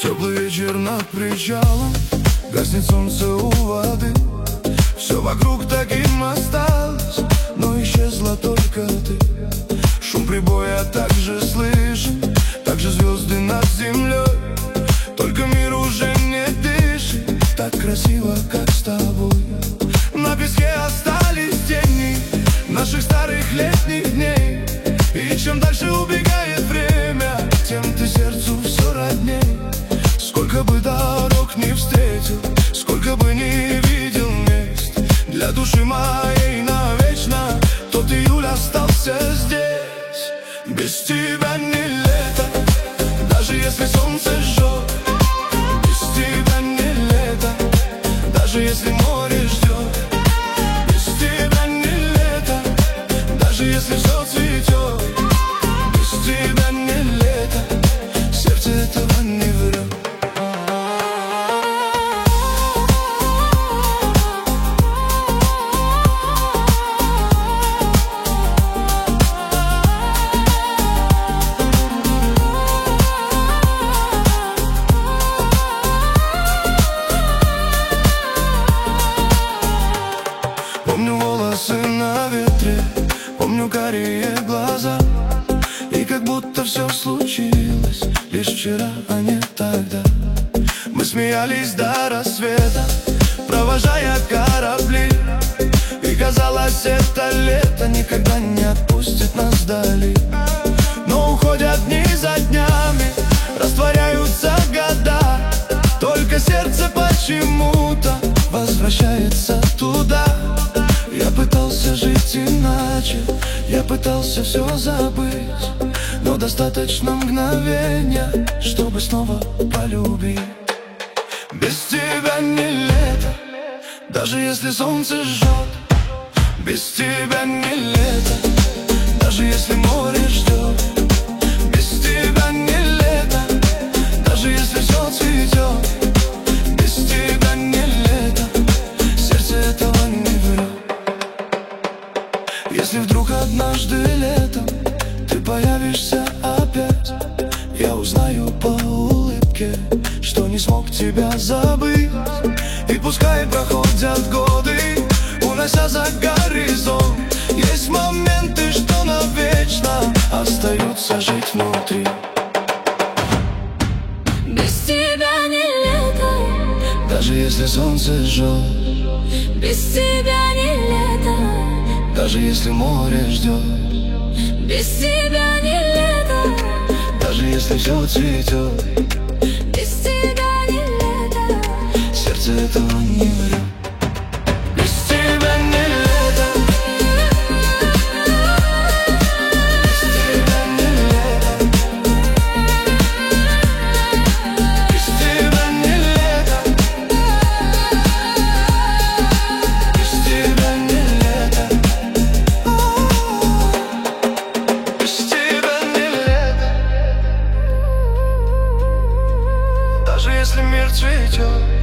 Теплый вечер над причалом, гаснет солнце у воды. Все вокруг таким осталось, но исчезла только ты. Шум прибоя также слышен, также звезды над землей. Только мир уже не дышит так красиво, как с тобой. На песке остались тени наших старых летних дней. И чем дальше убегает время, тем ты сердцу все родней. Сколько бы дорог не встретил, сколько бы не видел мест, для души моей навечно тот июль остался здесь. Без тебя не лето, даже если солнце жжет. Без тебя не лето, даже если море ждет. Без тебя не лето, даже если все цветет. Без тебя не лето, сердце этого не врет. Помню волосы на ветре, помню карие глаза. И как будто все случилось лишь вчера, а не тогда. Мы смеялись до рассвета, провожая корабли. И казалось, это лето никогда не отпустит нас вдали. Но уходят дни за днями, растворяются года. Только сердце почему-то возвращается туда. Я пытался жить иначе, я пытался все забыть, но достаточно мгновения, чтобы снова полюбить. Без тебя не лето, даже если солнце жжет. Без тебя не лето, даже если море ждет. Без тебя не лето, даже если все цветет. Без тебя не лето, сердце этого не врет. Если вдруг однажды летом ты появишься опять, я узнаю по улыбке, что не смог тебя забыть. И пускай проходят годы, унося за горизонт, есть моменты, что навечно остаются жить внутри. Без тебя не лето, даже если солнце жжет. без тебя не лето, даже если море ждет. без тебя не лето, даже если все цветет. без тебя не лето, Сердце этого не врет. Без тебя не лето, без тебя не лето, без тебя не лето, без тебя не лето, без тебя не лето. Даже если мир цветет.